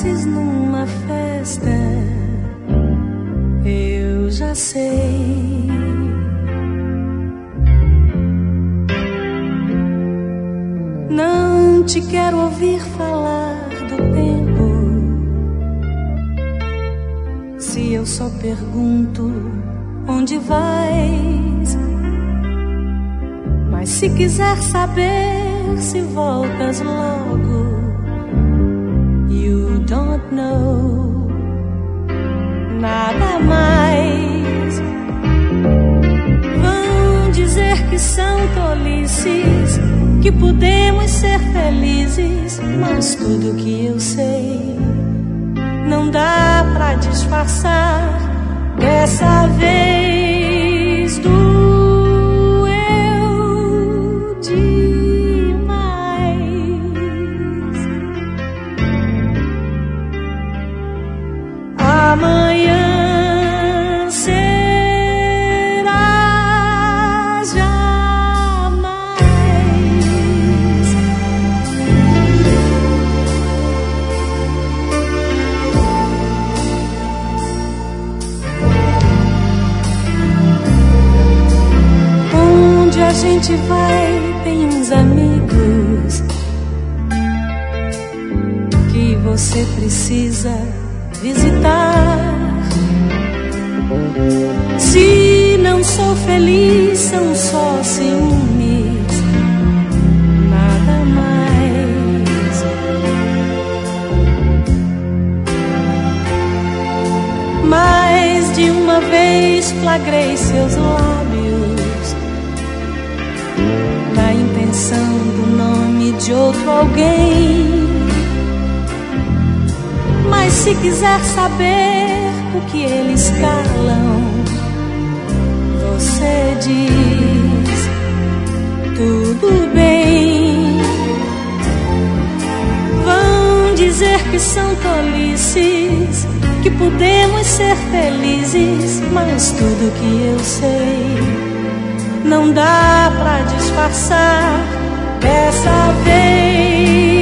desses numa festa, eu já sei. Não te quero ouvir falar do tempo, se eu só pergunto onde vais. Mas se quiser saber se voltas logo, you don't know nada mais. Vão dizer que são tolices, que podemos ser felizes, mas tudo que eu sei não dá pra disfarçar. Dessa vez doeu demais. Amanhã será jamais. Onde a gente vai tem uns amigos que você precisa visitar. Se não sou feliz, são só ciúmes, nada mais. Mais de uma vez flagrei seus lábios na intenção do nome de outro alguém. Mas se quiser saber o que eles calam, você diz tudo bem. Vão dizer que são tolices, que podemos ser felizes, mas tudo que eu sei não dá pra disfarçar. Dessa vez